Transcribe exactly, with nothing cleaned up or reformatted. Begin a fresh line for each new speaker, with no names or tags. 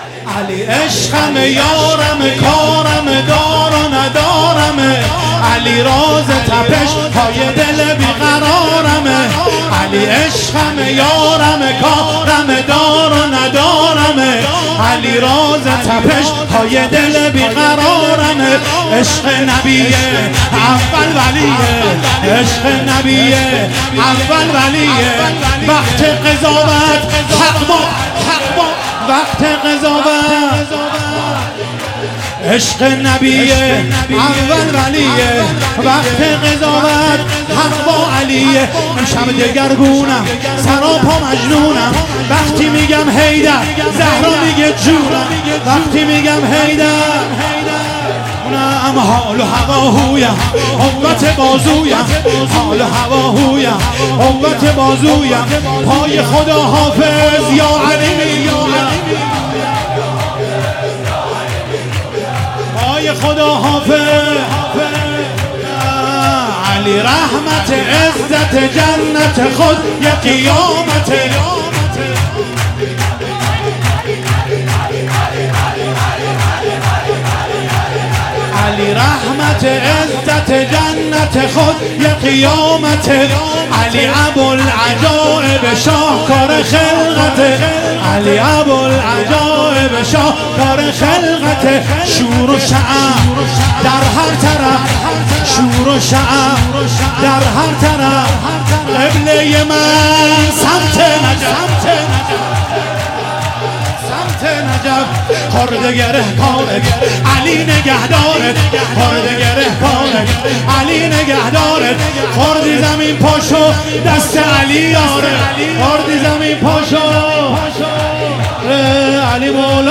علی عشقم یارم کارم دار و ندارم علی راز تپش های دل بیقرارم علی عشقم یارم کارم دار و ندارم علی راز تپش های دل بیقرارم عشق نبیه اول ولیه عشق نبیه اول ولیه وقت قضاوت حق با حق با وقت قضاوت عشق نبیه اول ولیه وقت قضاوت حق با علیه امشب دگرگونم سراپا مجنونم وقتی میگم حیدر زهرا میگه جونم وقتی میگم حیدر اونم حال و هواهویم قوت بازویم حال و هواهویم قوت بازویم پای خدا حافظ یا علی میگویم پای خدا حافظ علی رحمت عزت جنت خود یک قیامت علی رحمت عزت جنت خود یک قیامت علی ابوالعجائب شاهکار خلقت علی ابوالعجائب شاهکار خلقت شور و شعم در هر طرف شور و شعم در هر طرف قبله من سمت نجف نجف خورده گره کارت علی نگهدارت خورده گره کارت علی نگهدارت خوردی زمین پاشو دست علی یاره خوردی زمین پاشو علی مولا